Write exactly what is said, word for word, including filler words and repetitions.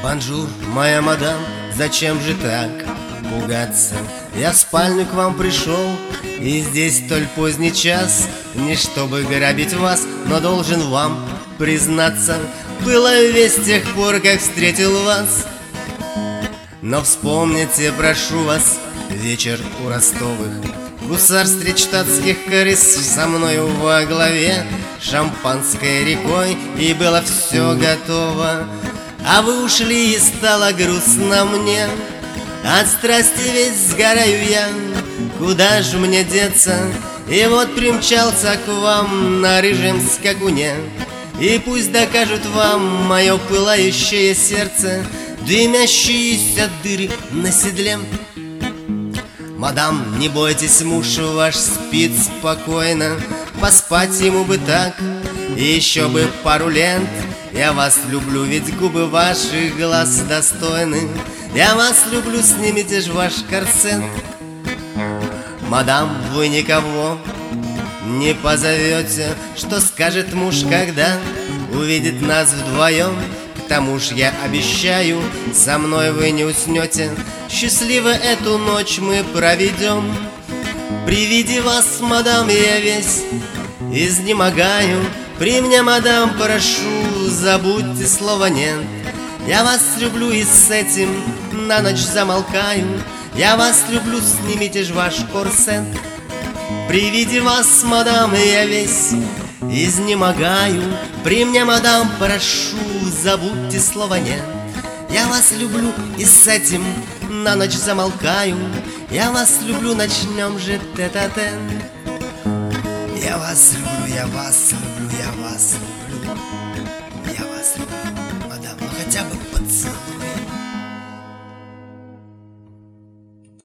Бонжур, моя мадам, зачем же так пугаться? Я в спальню к вам пришел, и здесь столь поздний час. Не чтобы грабить вас, но должен вам признаться, было весь с тех пор, как встретил вас. Но вспомните, прошу вас, вечер у Ростовых, гусар встреч штатских крыс со мною во главе, шампанской рекой, и было все готово. А вы ушли, и стало грустно мне, от страсти весь сгораю я. Куда же мне деться? И вот примчался к вам на рыжем скакуне. И пусть докажут вам мое пылающее сердце, дымящиеся дыры на седле. Мадам, не бойтесь, муж ваш спит спокойно, поспать ему бы так, и еще бы пару лет. Я вас люблю, ведь губы ваших глаз достойны. Я вас люблю, снимите ж ваш корсет. Мадам, вы никого не позовете, что скажет муж, когда увидит нас вдвоем? К тому ж я обещаю, со мной вы не уснете, счастливо эту ночь мы проведем. При виде вас, мадам, я весь изнемогаю. При мне, мадам, прошу, забудьте слово «нет». Я вас люблю и с этим на ночь замолкаю. Я вас люблю, снимите ж ваш корсет. При виде вас, мадам, я весь изнемогаю. При мне, мадам, прошу, забудьте слово «нет». Я вас люблю и с этим на ночь замолкаю. Я вас люблю, начнем же тет-а-тет. Я вас люблю, я вас люблю, я вас люблю, я вас люблю, мадам, ну хотя бы поцелуйте.